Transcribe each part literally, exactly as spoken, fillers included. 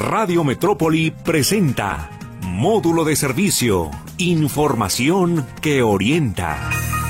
Radio Metrópoli presenta Módulo de Servicio, información que orienta.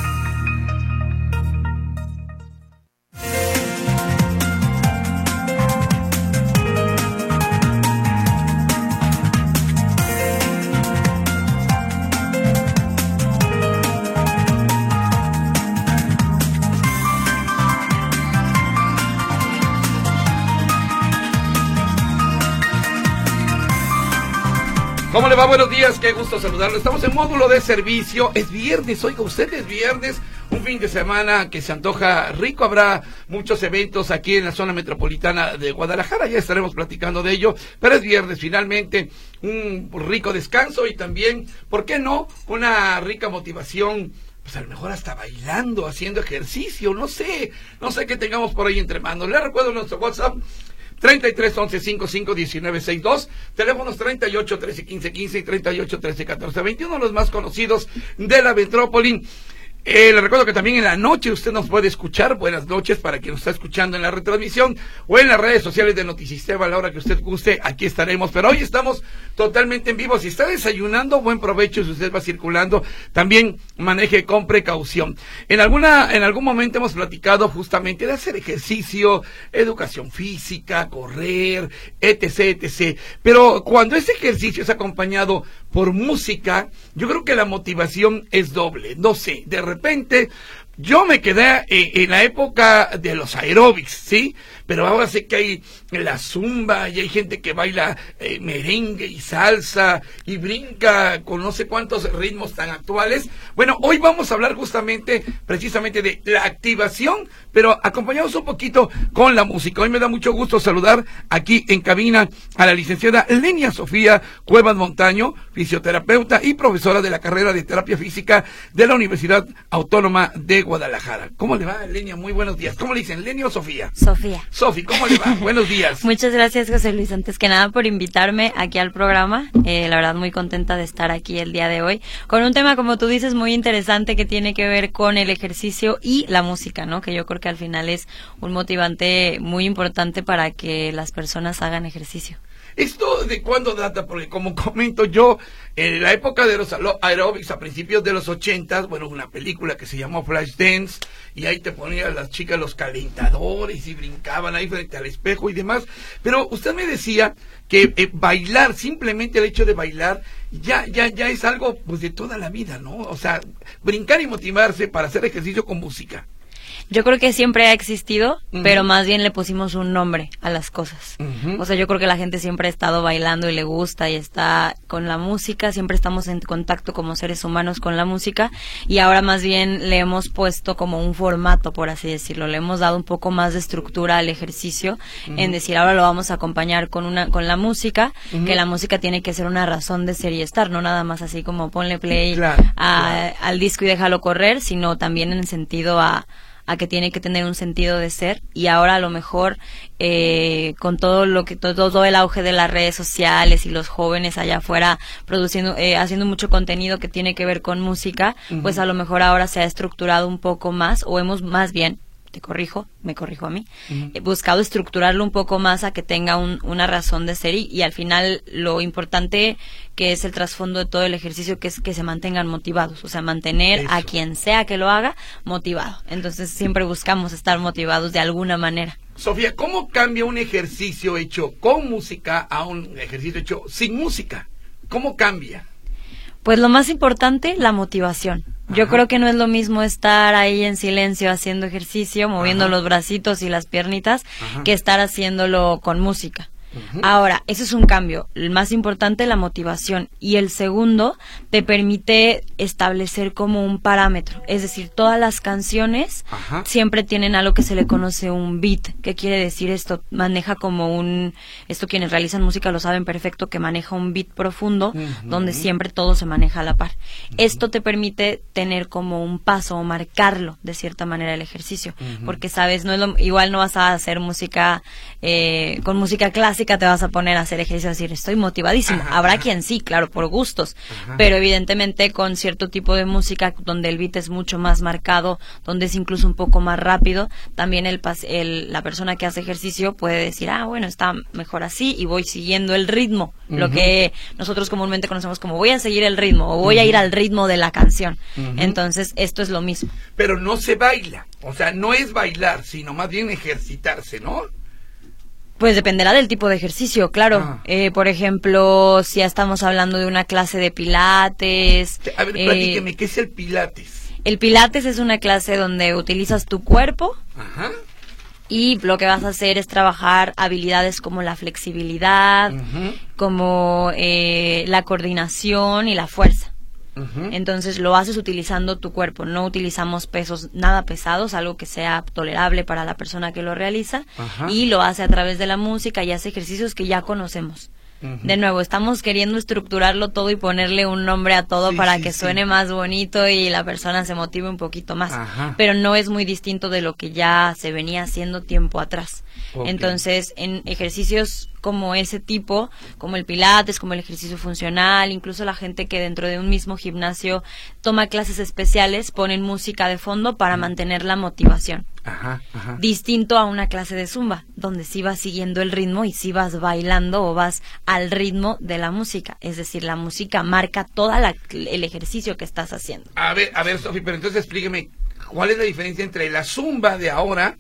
¿Cómo le va? Buenos días, qué gusto saludarlo. Estamos en módulo de servicio. Es viernes, oiga usted, es viernes, un fin de semana que se antoja rico. Habrá muchos eventos aquí en la zona metropolitana de Guadalajara, ya estaremos platicando de ello, pero es viernes, finalmente un rico descanso y también, ¿por qué no?, una rica motivación. Pues a lo mejor hasta bailando, haciendo ejercicio, no sé, no sé qué tengamos por ahí entre manos. Les recuerdo nuestro WhatsApp, treinta y tres, once, cincuenta y cinco, diecinueve, sesenta y dos, teléfonos treinta y ocho, trece, quince, quince y treinta y ocho, trece, catorce, veintiuno, los más conocidos de la metrópoli. Eh, le recuerdo que también en la noche usted nos puede escuchar. Buenas noches para quien nos está escuchando en la retransmisión o en las redes sociales de Notisistema a la hora que usted guste. Aquí estaremos, pero hoy estamos totalmente en vivo. Si está desayunando, buen provecho. Si usted va circulando, también maneje con precaución. En alguna, en algún momento hemos platicado justamente de hacer ejercicio, educación física, correr, etc, etc. Pero cuando ese ejercicio es acompañado por música, yo creo que la motivación es doble. No sé, de De repente, yo me quedé eh, en la época de los aeróbics, ¿sí? Pero ahora sé que hay la zumba y hay gente que baila eh, merengue y salsa y brinca con no sé cuántos ritmos tan actuales. Bueno, hoy vamos a hablar justamente, precisamente de la activación, pero acompañados un poquito con la música. Hoy me da mucho gusto saludar aquí en cabina a la licenciada Lenia Sofía Cuevas Montaño, fisioterapeuta y profesora de la carrera de terapia física de la Universidad Autónoma de Guadalajara. ¿Cómo le va, Lenia? Muy buenos días. ¿Cómo le dicen, Lenia o Sofía? Sofía. Sofi, ¿cómo le va? Buenos días. Muchas gracias, José Luis, antes que nada por invitarme aquí al programa. Eh, la verdad, muy contenta de estar aquí el día de hoy con un tema, como tú dices, muy interesante que tiene que ver con el ejercicio y la música, ¿no? Que yo creo que al final es un motivante muy importante para que las personas hagan ejercicio. ¿Esto de cuándo data? Porque como comento yo, en la época de los aeróbics, a principios de los ochentas, bueno, una película que se llamó Flashdance, y ahí te ponían las chicas los calentadores y brincaban ahí frente al espejo y demás. Pero usted me decía que eh, bailar, simplemente el hecho de bailar, ya, ya, ya es algo pues de toda la vida, ¿no? O sea, brincar y motivarse para hacer ejercicio con música. Yo creo que siempre ha existido, uh-huh. pero más bien le pusimos un nombre a las cosas. Uh-huh. O sea, yo creo que la gente siempre ha estado bailando y le gusta y está con la música, siempre estamos en contacto como seres humanos con la música, y ahora más bien le hemos puesto como un formato, por así decirlo, le hemos dado un poco más de estructura al ejercicio, uh-huh. en decir, ahora lo vamos a acompañar con una con la música, uh-huh. que la música tiene que ser una razón de ser y estar, no nada más así como ponle play claro, a, claro. al disco y déjalo correr, sino también en el sentido a a que tiene que tener un sentido de ser. Y ahora a lo mejor eh, con todo lo que todo, todo el auge de las redes sociales y los jóvenes allá afuera produciendo eh, haciendo mucho contenido que tiene que ver con música, uh-huh. pues a lo mejor ahora se ha estructurado un poco más, o hemos más bien te corrijo, me corrijo a mí, uh-huh. he buscado estructurarlo un poco más a que tenga un, una razón de ser y, y al final lo importante que es el trasfondo de todo el ejercicio, que es que se mantengan motivados, o sea, mantener Eso. a quien sea que lo haga motivado. Entonces siempre buscamos estar motivados de alguna manera. Sofía, ¿cómo cambia un ejercicio hecho con música a un ejercicio hecho sin música? ¿Cómo cambia? Pues lo más importante, la motivación. Yo Ajá. creo que no es lo mismo estar ahí en silencio haciendo ejercicio, moviendo Ajá. los bracitos y las piernitas, Ajá. que estar haciéndolo con música. Uh-huh. Ahora, eso es un cambio. El más importante, la motivación. Y el segundo, te permite establecer como un parámetro. Es decir, todas las canciones Ajá. siempre tienen algo que se le conoce un beat. ¿Qué quiere decir esto? Maneja como un... Esto quienes realizan música lo saben perfecto, que maneja un beat profundo, uh-huh. donde siempre todo se maneja a la par. Uh-huh. Esto te permite tener como un paso o marcarlo de cierta manera el ejercicio. Uh-huh. Porque, sabes, no es lo, igual no vas a hacer música eh, con música clásica te vas a poner a hacer ejercicio y decir, estoy motivadísimo. Ajá, Habrá ajá. quien sí, claro, por gustos, Ajá. pero evidentemente con cierto tipo de música donde el beat es mucho más marcado, donde es incluso un poco más rápido, también el, pas- el la persona que hace ejercicio puede decir, ah, bueno, está mejor así y voy siguiendo el ritmo, uh-huh. lo que nosotros comúnmente conocemos como voy a seguir el ritmo o voy uh-huh. a ir al ritmo de la canción. Uh-huh. Entonces, esto es lo mismo. Pero no se baila, o sea, no es bailar, sino más bien ejercitarse, ¿no? Pues dependerá del tipo de ejercicio, claro. Ah. Eh, por ejemplo, si ya estamos hablando de una clase de pilates. A ver, platíqueme, eh, ¿qué es el pilates? El pilates es una clase donde utilizas tu cuerpo. Ajá. Y lo que vas a hacer es trabajar habilidades como la flexibilidad, uh-huh. como eh, la coordinación y la fuerza. Uh-huh. Entonces lo haces utilizando tu cuerpo, no utilizamos pesos nada pesados, algo que sea tolerable para la persona que lo realiza, uh-huh. y lo hace a través de la música y hace ejercicios que ya conocemos. Uh-huh. De nuevo, estamos queriendo estructurarlo todo y ponerle un nombre a todo sí, para sí, que suene sí. más bonito y la persona se motive un poquito más, uh-huh. pero no es muy distinto de lo que ya se venía haciendo tiempo atrás. Okay. Entonces, en ejercicios como ese tipo, como el pilates, como el ejercicio funcional, incluso la gente que dentro de un mismo gimnasio toma clases especiales, ponen música de fondo para mantener la motivación. Ajá, ajá. Distinto a una clase de zumba, donde sí vas siguiendo el ritmo y sí vas bailando o vas al ritmo de la música. Es decir, la música marca todo el ejercicio que estás haciendo. A ver, a ver, Sofi, pero entonces explíqueme, ¿cuál es la diferencia entre la zumba de ahora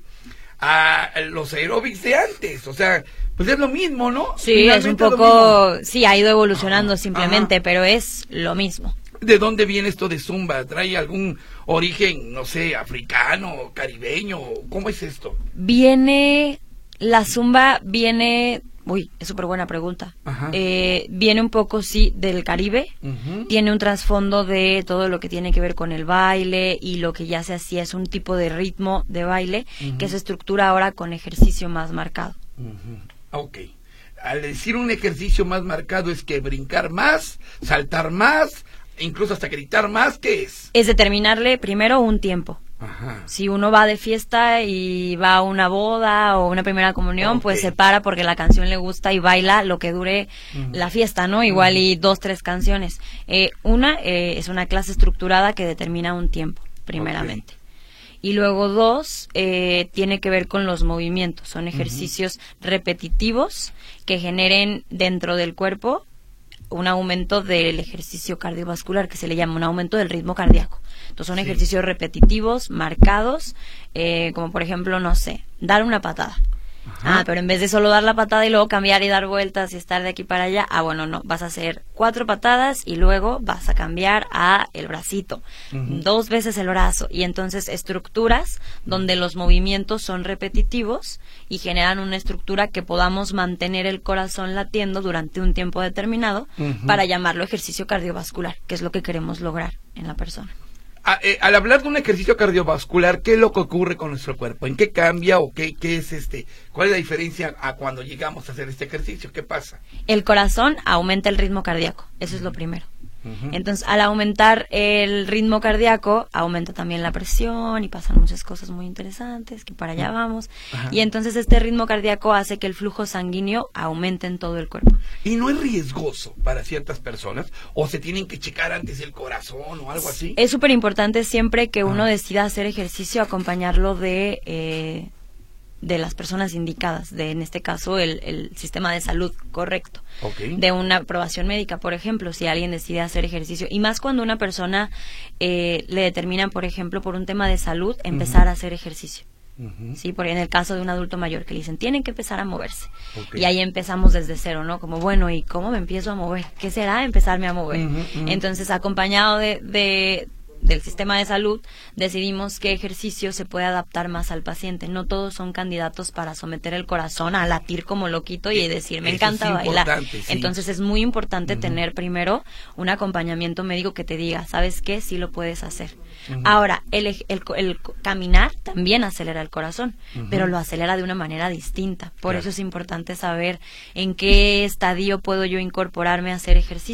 a los aeróbics de antes? O sea, pues es lo mismo, ¿no? Sí, finalmente es un poco, es sí, ha ido evolucionando ajá, simplemente, ajá. pero es lo mismo. ¿De dónde viene esto de zumba? ¿Trae algún origen, no sé, africano, caribeño? ¿Cómo es esto? Viene, la zumba viene, uy, es súper buena pregunta. Eh, viene un poco, sí, del Caribe. Uh-huh. Tiene un trasfondo de todo lo que tiene que ver con el baile y lo que ya se hacía es un tipo de ritmo de baile uh-huh. que se estructura ahora con ejercicio más marcado. Uh-huh. Ok. Al decir un ejercicio más marcado es que brincar más, saltar más, incluso hasta gritar más, ¿qué es? Es determinarle primero un tiempo. Ajá. Si uno va de fiesta y va a una boda o una primera comunión, okay. pues se para porque la canción le gusta y baila lo que dure uh-huh. la fiesta, ¿no? Igual uh-huh. y dos, tres canciones. Eh, una eh, es una clase estructurada que determina un tiempo, primeramente. Okay. Y luego dos, eh, tiene que ver con los movimientos. Son ejercicios uh-huh. repetitivos que generen dentro del cuerpo un aumento del ejercicio cardiovascular, que se le llama un aumento del ritmo cardíaco. Entonces son sí. ejercicios repetitivos, marcados, eh, como por ejemplo, no sé, dar una patada. Ajá. Ah, pero en vez de solo dar la patada y luego cambiar y dar vueltas y estar de aquí para allá, ah, bueno, no, vas a hacer cuatro patadas y luego vas a cambiar a el bracito, uh-huh. dos veces el brazo, y entonces estructuras donde los movimientos son repetitivos y generan una estructura que podamos mantener el corazón latiendo durante un tiempo determinado uh-huh. para llamarlo ejercicio cardiovascular, que es lo que queremos lograr en la persona. A, eh, al hablar de un ejercicio cardiovascular, ¿qué es lo que ocurre con nuestro cuerpo? ¿En qué cambia o qué, qué es este? ¿Cuál es la diferencia a cuando llegamos a hacer este ejercicio? ¿Qué pasa? El corazón aumenta el ritmo cardíaco, eso uh-huh. es lo primero. Uh-huh. Entonces, al aumentar el ritmo cardíaco, aumenta también la presión y pasan muchas cosas muy interesantes, que para allá uh-huh. vamos. Uh-huh. Y entonces este ritmo cardíaco hace que el flujo sanguíneo aumente en todo el cuerpo. ¿Y no es riesgoso para ciertas personas? ¿O se tienen que checar antes el corazón o algo así? Es súper importante siempre que uno uh-huh. decida hacer ejercicio, acompañarlo de... Eh, de las personas indicadas, de en este caso el, el sistema de salud correcto, okay. de una aprobación médica, por ejemplo, si alguien decide hacer ejercicio, y más cuando una persona eh, le determinan, por ejemplo, por un tema de salud, empezar uh-huh. a hacer ejercicio. Uh-huh. Sí, porque en el caso de un adulto mayor que le dicen, tienen que empezar a moverse. Okay. Y ahí empezamos desde cero, ¿no? Como, bueno, ¿y cómo me empiezo a mover? ¿Qué será empezarme a mover? Uh-huh, uh-huh. Entonces, acompañado de... de del sistema de salud, decidimos qué ejercicio se puede adaptar más al paciente. No todos son candidatos para someter el corazón a latir como loquito y decir, me Eso encanta es bailar. Sí. Entonces es muy importante uh-huh. tener primero un acompañamiento médico que te diga, ¿sabes qué? Sí lo puedes hacer. Uh-huh. Ahora, el, el, el, el caminar también acelera el corazón, uh-huh. pero lo acelera de una manera distinta. Por claro. eso es importante saber en qué estadio puedo yo incorporarme a hacer ejercicio.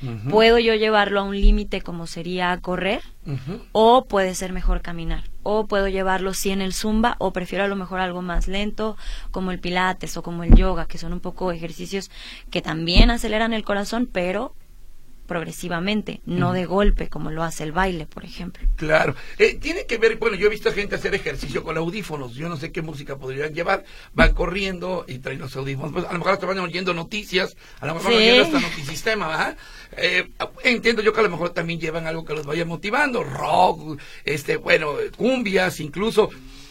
Uh-huh. Puedo yo llevarlo a un límite como sería correr, uh-huh. o puede ser mejor caminar, o puedo llevarlo sí en el zumba, o prefiero a lo mejor algo más lento como el pilates o como el yoga, que son un poco ejercicios que también aceleran el corazón, pero progresivamente, no uh-huh. de golpe como lo hace el baile, por ejemplo. Claro, eh, tiene que ver, bueno, yo he visto a gente hacer ejercicio con audífonos, yo no sé qué música podrían llevar, van corriendo y traen los audífonos, pues a lo mejor hasta van oyendo noticias, a lo mejor sí. van oyendo hasta Notisistema, ¿verdad? Eh, entiendo yo que a lo mejor también llevan algo que los vaya motivando, rock, este, bueno, cumbias incluso.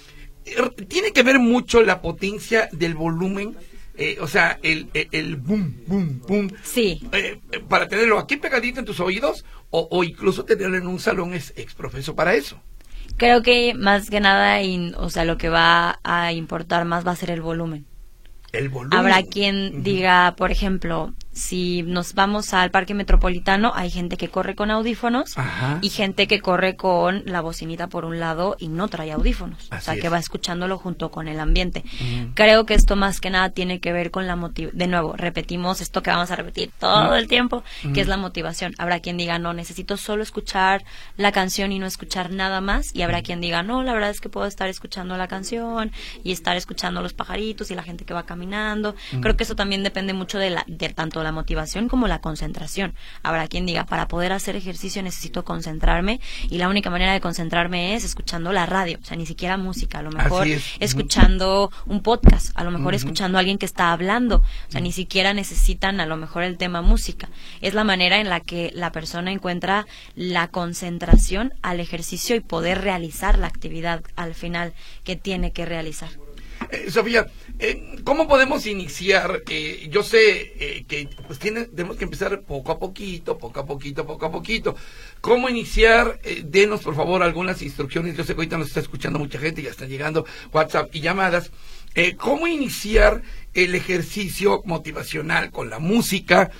Tiene que ver mucho la potencia del volumen. Eh, o sea, el, el, el boom, boom, boom. Sí. Eh, para tenerlo aquí pegadito en tus oídos o, o incluso tenerlo en un salón es exprofeso para eso. Creo que más que nada, in, o sea, lo que va a importar más va a ser el volumen. El volumen. Habrá quien uh-huh. diga, por ejemplo, si nos vamos al Parque Metropolitano, hay gente que corre con audífonos. Ajá. Y gente que corre con la bocinita por un lado y no trae audífonos. Así o sea, es. Que va escuchándolo junto con el ambiente. Uh-huh. Creo que esto más que nada tiene que ver con la motivación. De nuevo, repetimos esto que vamos a repetir todo uh-huh. el tiempo, uh-huh. que es la motivación. Habrá quien diga, no, necesito solo escuchar la canción y no escuchar nada más. Y habrá uh-huh. quien diga, no, la verdad es que puedo estar escuchando la canción y estar escuchando los pajaritos y la gente que va caminando. Uh-huh. Creo que eso también depende mucho de, la, de tanto la motivación como la concentración. Habrá quien diga, para poder hacer ejercicio necesito concentrarme y la única manera de concentrarme es escuchando la radio, o sea, ni siquiera música, a lo mejor escuchando uh-huh. un podcast, a lo mejor uh-huh. escuchando a alguien que está hablando, o sea, uh-huh. ni siquiera necesitan a lo mejor el tema música. Es la manera en la que la persona encuentra la concentración al ejercicio y poder realizar la actividad al final que tiene que realizar. Eh, Sofía, eh, ¿cómo podemos iniciar? Eh, yo sé eh, que pues tiene, tenemos que empezar poco a poquito, poco a poquito, poco a poquito. ¿Cómo iniciar? Eh, denos, por favor, algunas instrucciones. Yo sé que ahorita nos está escuchando mucha gente, ya están llegando WhatsApp y llamadas. Eh, ¿Cómo iniciar el ejercicio motivacional con la música?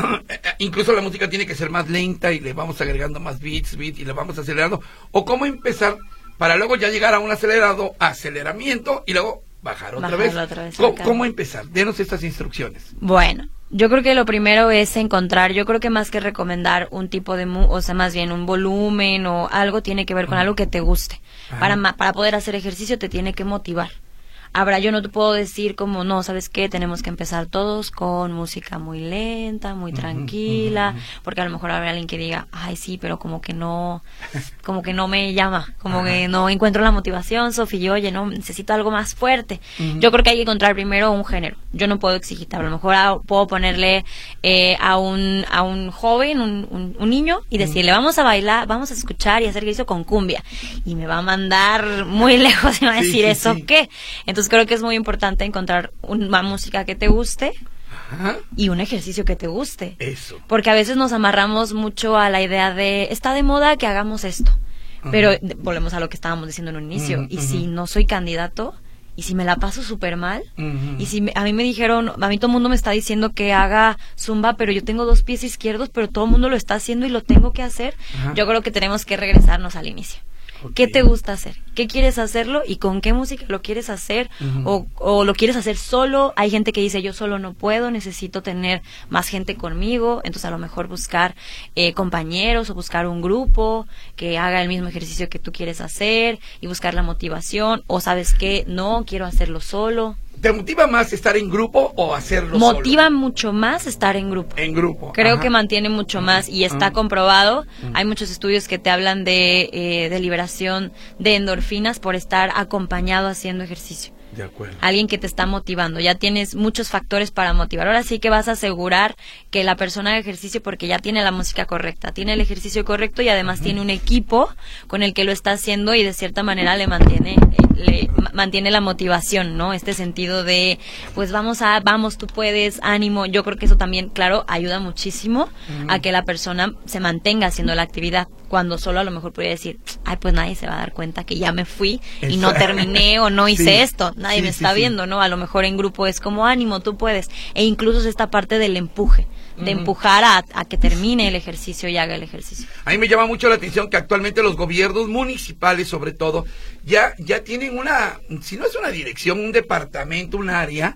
Incluso la música tiene que ser más lenta y le vamos agregando más beats, beats y le vamos acelerando. ¿O cómo empezar para luego ya llegar a un acelerado, aceleramiento y luego bajar otra vez. otra vez. ¿Cómo, ¿Cómo empezar? Denos estas instrucciones. Bueno, yo creo que lo primero es encontrar, yo creo que más que recomendar un tipo de, mu- o sea, más bien un volumen o algo, tiene que ver con uh-huh. algo que te guste. Para, para poder hacer ejercicio te tiene que motivar. Habrá, yo no te puedo decir como, no, ¿sabes qué? Tenemos que empezar todos con música muy lenta, muy tranquila, uh-huh. porque a lo mejor habrá alguien que diga, ay, sí, pero como que no, como que no me llama, como uh-huh. que no encuentro la motivación, Sofía, y oye, no, necesito algo más fuerte. Uh-huh. Yo creo que hay que encontrar primero un género. Yo no puedo exigir, a lo mejor a, puedo ponerle eh, a un a un joven, un, un, un niño, y decirle, uh-huh. vamos a bailar, vamos a escuchar y hacer ejercicio con cumbia. Y me va a mandar muy lejos y me va a decir, sí, sí, ¿eso sí. qué? Entonces, creo que es muy importante encontrar una música que te guste Ajá. y un ejercicio que te guste. Eso. Porque a veces nos amarramos mucho a la idea de, está de moda que hagamos esto. Ajá. Pero de, volvemos a lo que estábamos diciendo en un inicio. Uh-huh. Y si no soy candidato, y si me la paso súper mal, uh-huh. y si me, a mí me dijeron, a mí todo el mundo me está diciendo que haga zumba, pero yo tengo dos pies izquierdos, pero todo el mundo lo está haciendo y lo tengo que hacer, Ajá. yo creo que tenemos que regresarnos al inicio. Okay. ¿Qué te gusta hacer? ¿Qué quieres hacerlo? ¿Y con qué música lo quieres hacer? Uh-huh. o, ¿O lo quieres hacer solo? Hay gente que dice, yo solo no puedo, necesito tener más gente conmigo. Entonces, a lo mejor buscar eh, compañeros o buscar un grupo que haga el mismo ejercicio que tú quieres hacer y buscar la motivación. O, ¿sabes qué? No, quiero hacerlo solo. ¿Te motiva más estar en grupo o hacerlo motiva solo? Motiva mucho más estar en grupo. En grupo. Creo Ajá. que mantiene mucho más y está Ajá. comprobado. Ajá. Hay muchos estudios que te hablan de, eh, de liberación de endorfinas por estar acompañado haciendo ejercicio. De acuerdo. Alguien que te está motivando. Ya tienes muchos factores para motivar. Ahora sí que vas a asegurar que la persona haga ejercicio porque ya tiene la música correcta, tiene el ejercicio correcto y además uh-huh. tiene un equipo con el que lo está haciendo y de cierta manera le mantiene le mantiene la motivación, ¿no? Este sentido de, pues vamos a, vamos, tú puedes, ánimo. Yo creo que eso también, claro, ayuda muchísimo uh-huh. a que la persona se mantenga haciendo la actividad. Cuando solo a lo mejor podría decir, ay, pues nadie se va a dar cuenta que ya me fui y no terminé o no hice sí. esto. Nadie sí, me está sí, viendo, sí. ¿no? A lo mejor en grupo es como, ánimo, tú puedes. E incluso es esta parte del empuje, de uh-huh. empujar a, a que termine el ejercicio y haga el ejercicio. A mí me llama mucho la atención que actualmente los gobiernos municipales, sobre todo, ya, ya tienen una, si no es una dirección, un departamento, un área,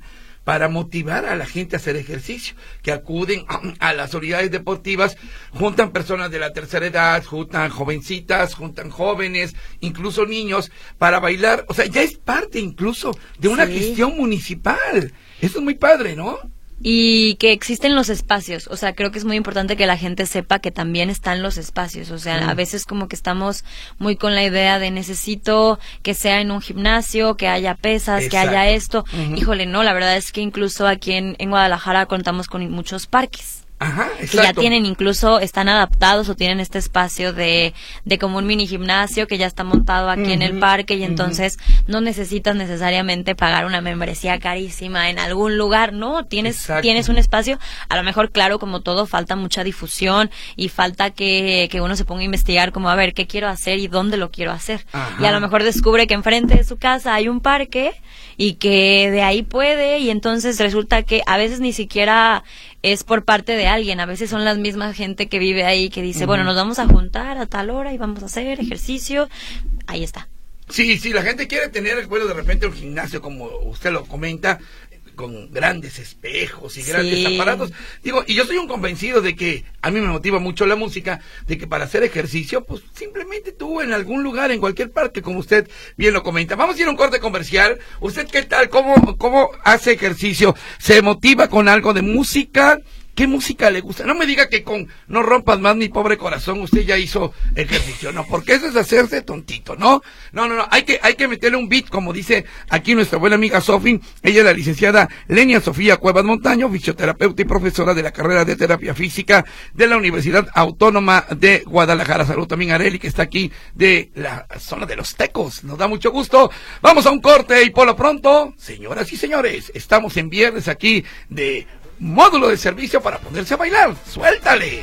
para motivar a la gente a hacer ejercicio, que acuden a las unidades deportivas, juntan personas de la tercera edad, juntan jovencitas, juntan jóvenes, incluso niños, para bailar. O sea, ya es parte incluso de una Sí. gestión municipal. Eso es muy padre, ¿no? Y que existen los espacios, o sea, creo que es muy importante que la gente sepa que también están los espacios, o sea, Mm. a veces como que estamos muy con la idea de necesito que sea en un gimnasio, que haya pesas, Exacto. que haya esto. Ujú. Híjole, no, la verdad es que incluso aquí en, en Guadalajara contamos con muchos parques. Ajá, Que ya exacto. tienen incluso, están adaptados o tienen este espacio de, de como un mini gimnasio que ya está montado aquí en el Ujú, parque y ujú. entonces no necesitas necesariamente pagar una membresía carísima en algún lugar, no, tienes, Exacto. tienes un espacio, a lo mejor claro como todo falta mucha difusión y falta que, que uno se ponga a investigar como a ver qué quiero hacer y dónde lo quiero hacer. Ajá. Y a lo mejor descubre que enfrente de su casa hay un parque y que de ahí puede y entonces resulta que a veces ni siquiera es por parte de alguien, a veces son las mismas gente que vive ahí que dice, Ujú. bueno, nos vamos a juntar a tal hora y vamos a hacer ejercicio, ahí está. Sí, sí, la gente quiere tener, bueno, de repente un gimnasio, como usted lo comenta, con grandes espejos y Sí. grandes aparatos. Digo, y yo soy un convencido de que a mí me motiva mucho la música, de que para hacer ejercicio, pues simplemente tú en algún lugar, en cualquier parque, como usted bien lo comenta. Vamos a ir a un corte comercial. ¿Usted qué tal? ¿Cómo, cómo hace ejercicio? ¿Se motiva con algo de música? ¿Qué música le gusta? No me diga que con No rompas más mi pobre corazón usted ya hizo ejercicio, no, porque eso es hacerse tontito, ¿no? No, no, no, hay que, hay que meterle un beat, como dice aquí nuestra buena amiga Sofi. Ella es la licenciada Lenia Sofía Cuevas Montaño, fisioterapeuta y profesora de la carrera de terapia física de la Universidad Autónoma de Guadalajara. Salud también a Areli, que está aquí de la zona de Los Tecos. Nos da mucho gusto. Vamos a un corte y por lo pronto, señoras y señores, estamos en viernes aquí de Módulo de Servicio para ponerse a bailar. ¡Suéltale!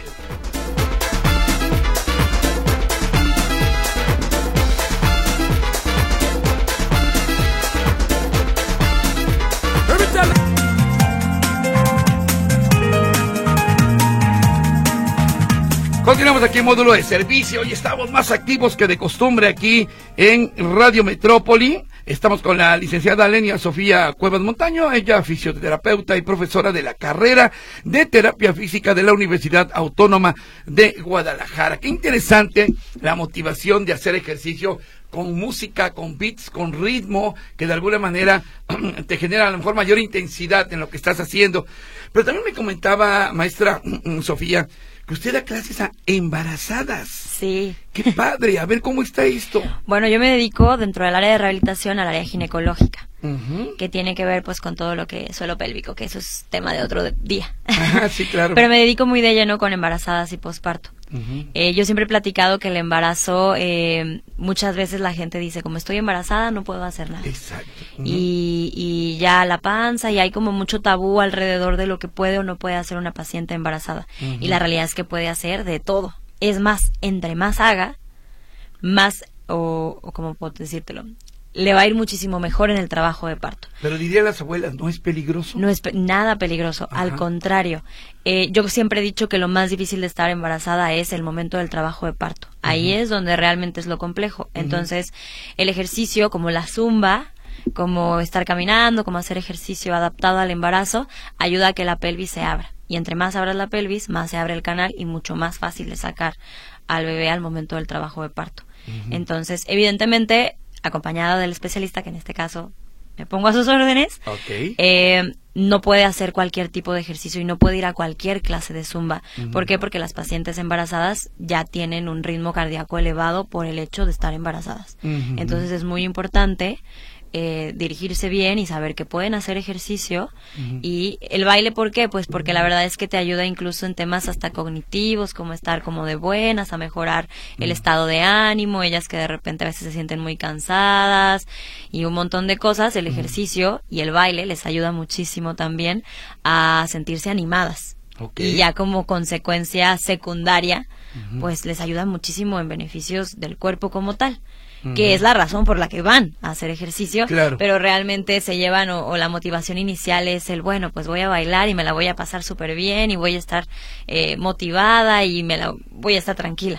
Continuamos aquí en Módulo de Servicio y estamos más activos que de costumbre aquí en Radio Metrópoli. Estamos con la licenciada Lenia Sofía Cuevas Montaño, ella fisioterapeuta y profesora de la carrera de terapia física de la Universidad Autónoma de Guadalajara. Qué interesante la motivación de hacer ejercicio con música, con beats, con ritmo, que de alguna manera te genera a lo mejor mayor intensidad en lo que estás haciendo. Pero también me comentaba, maestra Sofía, que usted da clases a embarazadas. Sí. ¡Qué padre! A ver, ¿cómo está esto? Bueno, yo me dedico dentro del área de rehabilitación al área ginecológica, Uh-huh. que tiene que ver pues con todo lo que es suelo pélvico, que eso es tema de otro de- día. Ajá, sí, claro. Pero me dedico muy de lleno con embarazadas y posparto. Uh-huh. Eh, yo siempre he platicado que el embarazo, eh, muchas veces la gente dice, como estoy embarazada no puedo hacer nada. Exacto. Uh-huh. Y, y ya la panza, y hay como mucho tabú alrededor de lo que puede o no puede hacer una paciente embarazada. Uh-huh. Y la realidad es que puede hacer de todo. Es más, entre más haga, más, o, o como puedo decírtelo, le va a ir muchísimo mejor en el trabajo de parto. Pero dirían las abuelas, ¿no es peligroso? No es pe- nada peligroso, Ajá. al contrario. Eh, yo siempre he dicho que lo más difícil de estar embarazada es el momento del trabajo de parto. Ahí Ujú. es donde realmente es lo complejo. Entonces, el ejercicio como la zumba, como estar caminando, como hacer ejercicio adaptado al embarazo, ayuda a que la pelvis se abra. Y entre más abras la pelvis, más se abre el canal y mucho más fácil de sacar al bebé al momento del trabajo de parto. Ujú. Entonces, evidentemente, acompañada del especialista, que en este caso me pongo a sus órdenes, Ok. eh, no puede hacer cualquier tipo de ejercicio y no puede ir a cualquier clase de zumba. Ujú. ¿Por qué? Porque las pacientes embarazadas ya tienen un ritmo cardíaco elevado por el hecho de estar embarazadas. Ujú. Entonces es muy importante eh, dirigirse bien y saber que pueden hacer ejercicio. Ujú. Y el baile, ¿por qué? Pues porque la verdad es que te ayuda incluso en temas hasta cognitivos, como estar como de buenas, a mejorar el Ujú. estado de ánimo, ellas que de repente a veces se sienten muy cansadas y un montón de cosas. El ejercicio y el baile les ayuda muchísimo también a sentirse animadas. Ok. Y ya como consecuencia secundaria, Ujú. pues les ayuda muchísimo en beneficios del cuerpo como tal, Ujú. que es la razón por la que van a hacer ejercicio, Claro. pero realmente se llevan o, o la motivación inicial es el, bueno, pues voy a bailar y me la voy a pasar súper bien y voy a estar eh, motivada y me la voy a estar tranquila.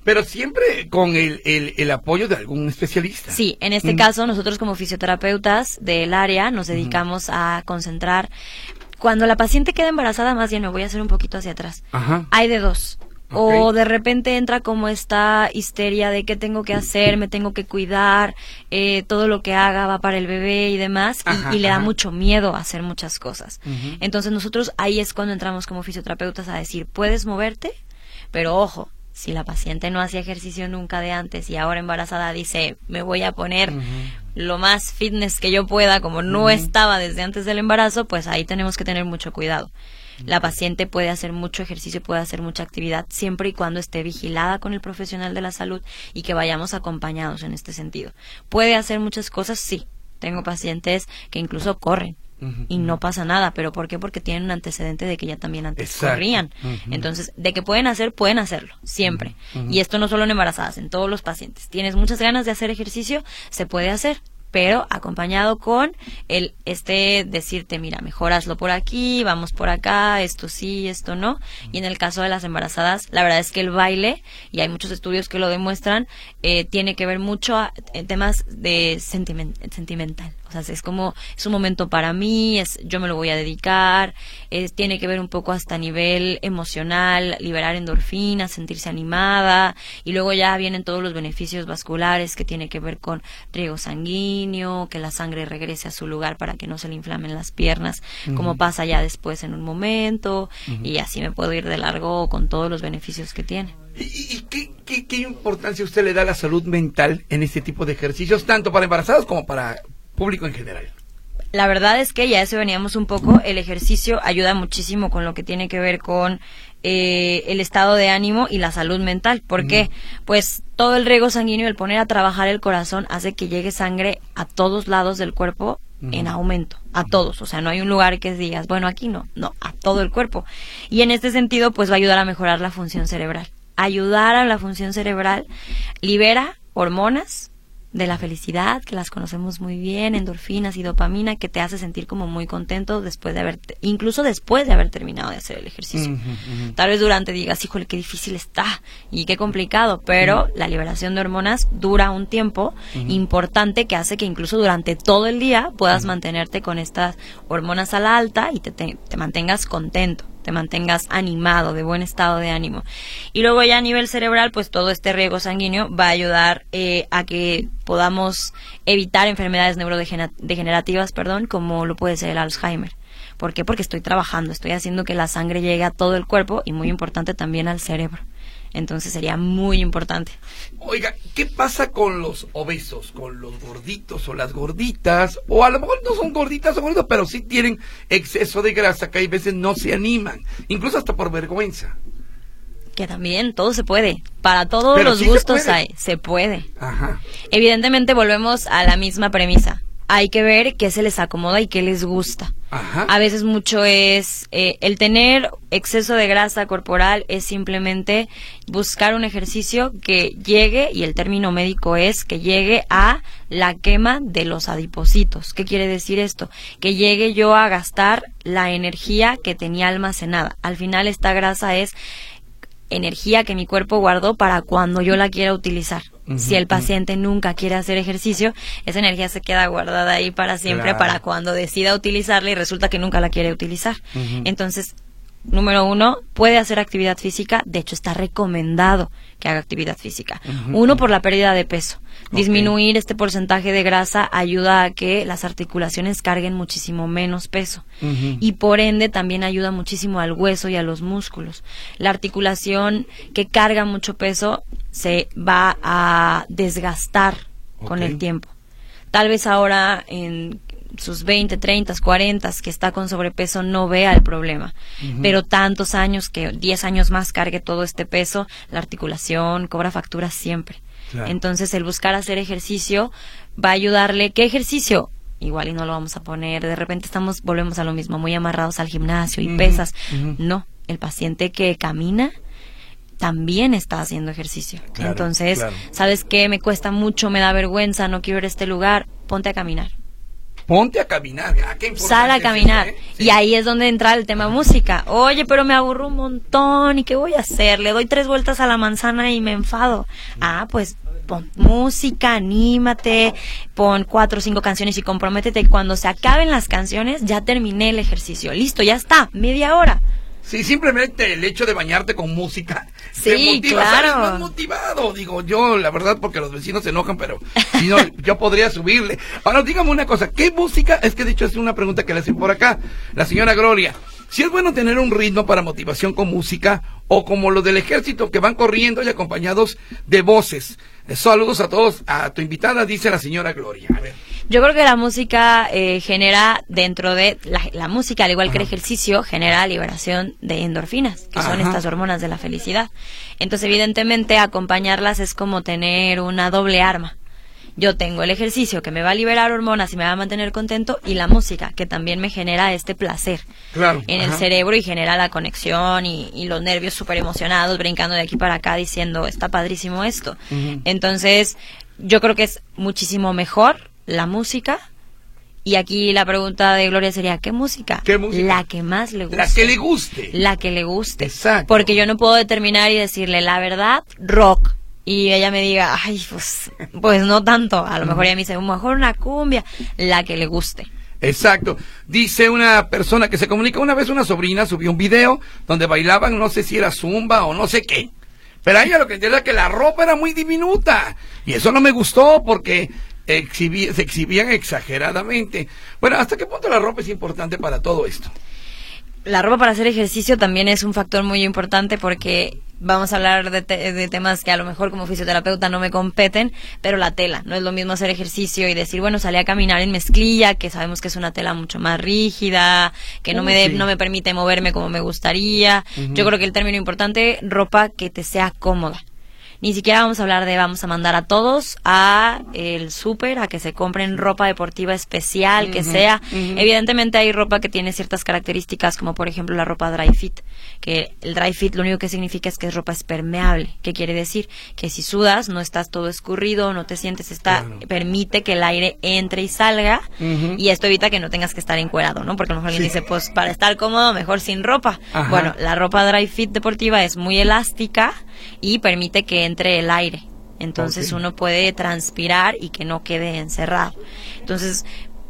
Pero siempre con el, el, el apoyo de algún especialista. Sí, en este mm. caso nosotros como fisioterapeutas del área nos dedicamos uh-huh. a concentrar. Cuando la paciente queda embarazada, más bien me voy a hacer un poquito hacia atrás. Ajá. Hay de dos. Okay. O de repente entra como esta histeria de qué tengo que hacer, me tengo que cuidar, eh, todo lo que haga va para el bebé y demás, ajá, y, y le da ajá. mucho miedo a hacer muchas cosas. Uh-huh. Entonces nosotros ahí es cuando entramos como fisioterapeutas a decir, puedes moverte, pero ojo, si la paciente no hacía ejercicio nunca de antes y ahora embarazada dice, me voy a poner uh-huh. lo más fitness que yo pueda, como no uh-huh. estaba desde antes del embarazo, pues ahí tenemos que tener mucho cuidado. La paciente puede hacer mucho ejercicio, puede hacer mucha actividad, siempre y cuando esté vigilada con el profesional de la salud y que vayamos acompañados en este sentido. ¿Puede hacer muchas cosas? Sí. Tengo pacientes que incluso corren uh-huh, y no pasa nada. ¿Pero por qué? Porque tienen un antecedente de que ya también antes Exacto. corrían. Uh-huh. Entonces, de que pueden hacer, pueden hacerlo, siempre. Uh-huh. Y esto no solo en embarazadas, en todos los pacientes. ¿Tienes muchas ganas de hacer ejercicio? Se puede hacer. Pero acompañado con el este decirte, mira, mejor hazlo por aquí, vamos por acá, esto sí, esto no. Y en el caso de las embarazadas, la verdad es que el baile, y hay muchos estudios que lo demuestran, eh, tiene que ver mucho a, en temas de sentiment, sentimental. O sea, es como, es un momento para mí, es yo me lo voy a dedicar, es, tiene que ver un poco hasta a nivel emocional, liberar endorfinas, sentirse animada, y luego ya vienen todos los beneficios vasculares que tiene que ver con riego sanguíneo, que la sangre regrese a su lugar para que no se le inflamen las piernas, uh-huh. como pasa ya después en un momento, uh-huh. y así me puedo ir de largo con todos los beneficios que tiene. ¿Y, y qué, qué, qué importancia usted le da a la salud mental en este tipo de ejercicios, tanto para embarazados como para público en general? La verdad es que ya eso veníamos un poco, el ejercicio ayuda muchísimo con lo que tiene que ver con eh, el estado de ánimo y la salud mental. ¿Por qué? Mm. Pues todo el riego sanguíneo, el poner a trabajar el corazón, hace que llegue sangre a todos lados del cuerpo mm. en aumento, a todos. O sea, no hay un lugar que digas, bueno, aquí no, no, a todo el cuerpo. Y en este sentido, pues va a ayudar a mejorar la función cerebral. Ayudar a la función cerebral libera hormonas de la felicidad, que las conocemos muy bien, endorfinas y dopamina, que te hace sentir como muy contento después de haber, incluso después de haber terminado de hacer el ejercicio. Uh-huh, uh-huh. Tal vez durante digas, híjole, qué difícil está y qué complicado, pero uh-huh. la liberación de hormonas dura un tiempo uh-huh. importante que hace que incluso durante todo el día puedas uh-huh. mantenerte con estas hormonas a la alta y te, te, te mantengas contento, te mantengas animado, de buen estado de ánimo. Y luego ya a nivel cerebral, pues todo este riego sanguíneo va a ayudar eh, a que podamos evitar enfermedades neurodegenerativas, perdón, como lo puede ser el Alzheimer. ¿Por qué? Porque estoy trabajando, estoy haciendo que la sangre llegue a todo el cuerpo y muy importante también al cerebro. Entonces sería muy importante. Oiga, ¿qué pasa con los obesos, con los gorditos o las gorditas? O a lo mejor no son gorditas o gorditos, pero sí tienen exceso de grasa que hay veces no se animan, incluso hasta por vergüenza. Que también todo se puede, para todos pero los sí gustos hay, se puede. Ajá. Evidentemente volvemos a la misma premisa. Hay que ver qué se les acomoda y qué les gusta. Ajá. A veces mucho es eh, el tener exceso de grasa corporal es simplemente buscar un ejercicio que llegue, y el término médico es que llegue a la quema de los adipocitos. ¿Qué quiere decir esto? Que llegue yo a gastar la energía que tenía almacenada. Al final esta grasa es energía que mi cuerpo guardó para cuando yo la quiera utilizar. Uh-huh, si el paciente uh-huh. nunca quiere hacer ejercicio, esa energía se queda guardada ahí para siempre, claro. para cuando decida utilizarla y resulta que nunca la quiere utilizar. Uh-huh. Entonces, número uno, puede hacer actividad física, de hecho está recomendado que haga actividad física. Uh-huh. Uno, por la pérdida de peso. Okay. Disminuir este porcentaje de grasa ayuda a que las articulaciones carguen muchísimo menos peso. Uh-huh. Y por ende también ayuda muchísimo al hueso y a los músculos. La articulación que carga mucho peso se va a desgastar okay. con el tiempo. Tal vez ahora en sus veinte, treinta, cuarenta, que está con sobrepeso, no vea el problema. Uh-huh. Pero tantos años, que diez años más cargue todo este peso, la articulación cobra factura siempre. Claro. Entonces, el buscar hacer ejercicio va a ayudarle. ¿Qué ejercicio? Igual y no lo vamos a poner. De repente estamos, volvemos a lo mismo, muy amarrados al gimnasio y uh-huh. pesas. Uh-huh. No, el paciente que camina también está haciendo ejercicio. Claro, Entonces, claro. ¿sabes qué? Me cuesta mucho, me da vergüenza, no quiero ir a este lugar. Ponte a caminar. Ponte a caminar. Ah, qué importante. Sal a caminar. Eso, ¿eh? Sí. Y ahí es donde entra el tema música. Oye, pero me aburro un montón. ¿Y qué voy a hacer? Le doy tres vueltas a la manzana y me enfado. Ah, pues pon música, anímate, pon cuatro o cinco canciones y comprométete. Cuando se acaben las canciones, ya terminé el ejercicio. Listo, ya está. Media hora. Sí, simplemente el hecho de bañarte con música. Sí, te motiva, claro. sales más motivado. Digo, yo, la verdad, porque los vecinos se enojan, pero si no, yo podría subirle. Ahora, dígame una cosa, ¿qué música? Es que de hecho es una pregunta que le hacen por acá, la señora Gloria. Si es bueno tener un ritmo para motivación con música, o como los del ejército que van corriendo y acompañados de voces. Saludos a todos, a tu invitada, dice la señora Gloria. A ver. Yo creo que la música eh, genera dentro de la, la música, al igual Ajá. que el ejercicio, genera liberación de endorfinas, que Ajá. son estas hormonas de la felicidad. Entonces, evidentemente, acompañarlas es como tener una doble arma. Yo tengo el ejercicio que me va a liberar hormonas y me va a mantener contento, y la música que también me genera este placer claro, en ajá. el cerebro y genera la conexión y, y los nervios súper emocionados, brincando de aquí para acá diciendo, está padrísimo esto. Uh-huh. Entonces, yo creo que es muchísimo mejor la música. Y aquí la pregunta de Gloria sería, ¿qué música? ¿Qué música? La que más le guste. La que le guste. La que le guste. Exacto. Porque yo no puedo determinar y decirle, la verdad, rock. Y ella me diga, ay, pues, pues no tanto. A lo mejor ella me dice, a lo mejor una cumbia. La que le guste. Exacto. Dice una persona que se comunica, una vez una sobrina subió un video donde bailaban, no sé si era zumba o no sé qué. Pero a ella lo que entiende era que la ropa era muy diminuta. Y eso no me gustó porque exhibí, se exhibían exageradamente. Bueno, ¿hasta qué punto la ropa es importante para todo esto? La ropa para hacer ejercicio también es un factor muy importante porque vamos a hablar de, te de temas que a lo mejor como fisioterapeuta no me competen, pero la tela, no es lo mismo hacer ejercicio y decir, bueno, salí a caminar en mezclilla, que sabemos que es una tela mucho más rígida, que no, uh, me, de, sí. no me permite moverme como me gustaría. Uh-huh. Yo creo que el término importante, ropa que te sea cómoda. Ni siquiera vamos a hablar de vamos a mandar a todos a el súper a que se compren ropa deportiva especial, uh-huh, que sea. Uh-huh. Evidentemente hay ropa que tiene ciertas características, como por ejemplo la ropa dry fit, que el dry fit lo único que significa es que es ropa es permeable. ¿Qué quiere decir? Que si sudas no estás todo escurrido, no te sientes, está, claro. permite que el aire entre y salga, uh-huh. y esto evita que no tengas que estar encuerado, ¿no? Porque a lo mejor alguien sí. dice, pues para estar cómodo mejor sin ropa. Ajá. Bueno, la ropa dry fit deportiva es muy elástica y permite que entre el aire, entonces okay. uno puede transpirar y que no quede encerrado. Entonces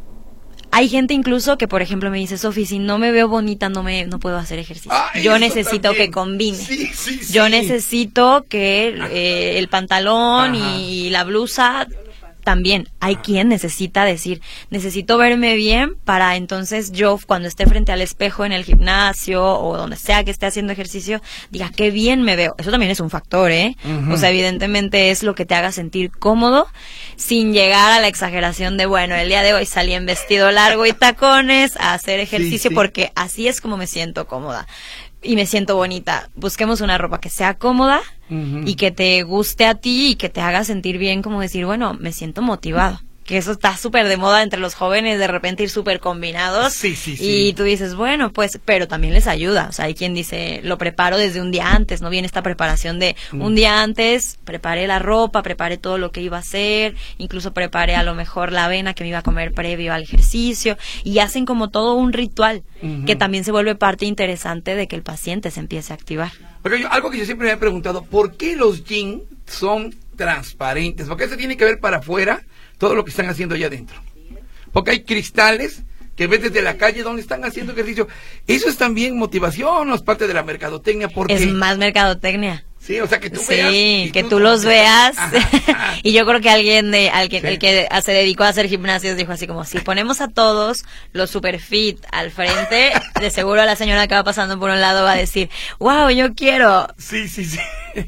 hay gente incluso que, por ejemplo, me dice, Sofi, si no me veo bonita no me no puedo hacer ejercicio. Ah, yo necesito también. que combine. Sí, sí, sí. Yo necesito que eh, el pantalón y, y la blusa también. Hay quien necesita decir, necesito verme bien para entonces yo cuando esté frente al espejo en el gimnasio o donde sea que esté haciendo ejercicio, diga qué bien me veo. Eso también es un factor, ¿eh? Uh-huh. O sea, evidentemente es lo que te haga sentir cómodo sin llegar a la exageración de, bueno, el día de hoy salí en vestido largo y tacones a hacer ejercicio sí, sí. porque así es como me siento cómoda. Y me siento bonita. Busquemos una ropa que sea cómoda uh-huh. y que te guste a ti y que te haga sentir bien, como decir, bueno, me siento motivado. Que eso está súper de moda entre los jóvenes, de repente ir súper combinados. Sí, sí, sí. Y tú dices, bueno, pues, pero también les ayuda. O sea, hay quien dice, lo preparo desde un día antes, ¿no? Viene esta preparación de mm. un día antes, preparé la ropa, preparé todo lo que iba a hacer, incluso preparé a lo mejor la avena que me iba a comer previo al ejercicio. Y hacen como todo un ritual, uh-huh. que también se vuelve parte interesante de que el paciente se empiece a activar. Pero yo, algo que yo siempre me he preguntado, ¿por qué los jeans son transparentes? Porque eso tiene que ver para afuera todo lo que están haciendo allá adentro. Porque hay cristales que ves desde la calle donde están haciendo ejercicio. Eso es también motivación, no es parte de la mercadotecnia. Porque es más mercadotecnia. Sí, o sea, que tú sí, veas. Sí, que tú, tú los veas. Ajá, ajá. Y yo creo que alguien, de, alguien sí. el que se dedicó a hacer gimnasios dijo así como, si ponemos a todos los super fit al frente, de seguro la señora que va pasando por un lado va a decir, wow, yo quiero. Sí, sí, sí.